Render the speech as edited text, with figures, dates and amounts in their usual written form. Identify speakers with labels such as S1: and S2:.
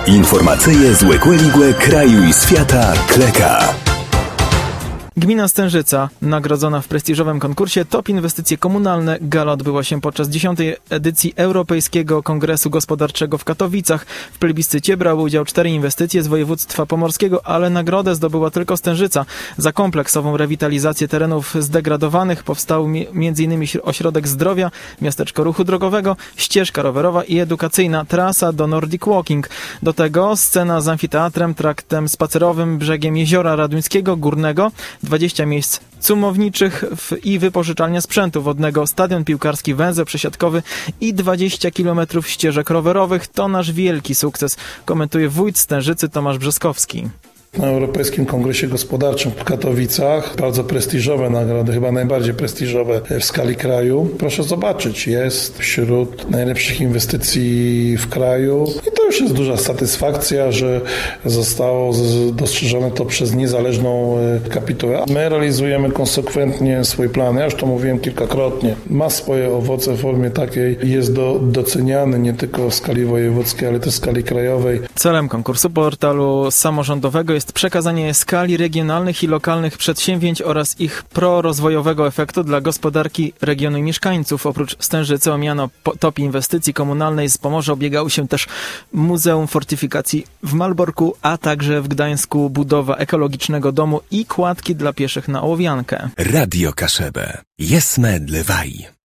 S1: Informacyje z Łekłe kraju i świata Kleka.
S2: Gmina Stężyca, nagrodzona w prestiżowym konkursie Top Inwestycje Komunalne. Gala odbyła się podczas 10. edycji Europejskiego Kongresu Gospodarczego w Katowicach. W plebiscycie brały udział 4 inwestycje z województwa pomorskiego, ale nagrodę zdobyła tylko Stężyca. Za kompleksową rewitalizację terenów zdegradowanych powstał m.in. ośrodek zdrowia, miasteczko ruchu drogowego, ścieżka rowerowa i edukacyjna, trasa do Nordic Walking. Do tego scena z amfiteatrem, traktem spacerowym, brzegiem Jeziora Raduńskiego Górnego, 20 miejsc cumowniczych i wypożyczalnia sprzętu wodnego, stadion piłkarski, węzeł przesiadkowy i 20 km ścieżek rowerowych. To nasz wielki sukces, komentuje wójt Stężycy Tomasz Brzeskowski.
S3: Na Europejskim Kongresie Gospodarczym w Katowicach bardzo prestiżowe nagrody, chyba najbardziej prestiżowe w skali kraju. Proszę zobaczyć, jest wśród najlepszych inwestycji w kraju i to już jest duża satysfakcja, że zostało dostrzeżone to przez niezależną kapitułę. My realizujemy konsekwentnie swój plan, ja już to mówiłem kilkakrotnie. Ma swoje owoce w formie takiej, jest doceniany nie tylko w skali wojewódzkiej, ale też w skali krajowej.
S2: Celem konkursu portalu samorządowego jest przekazanie skali regionalnych i lokalnych przedsięwzięć oraz ich prorozwojowego efektu dla gospodarki regionu i mieszkańców. Oprócz Stężycy o miano Top Inwestycji Komunalnej z Pomorza ubiegało się też Muzeum Fortyfikacji w Malborku, a także w Gdańsku budowa ekologicznego domu i kładki dla pieszych na ołowiankę.
S1: Radio Kaszebę. Jesme dlewaj.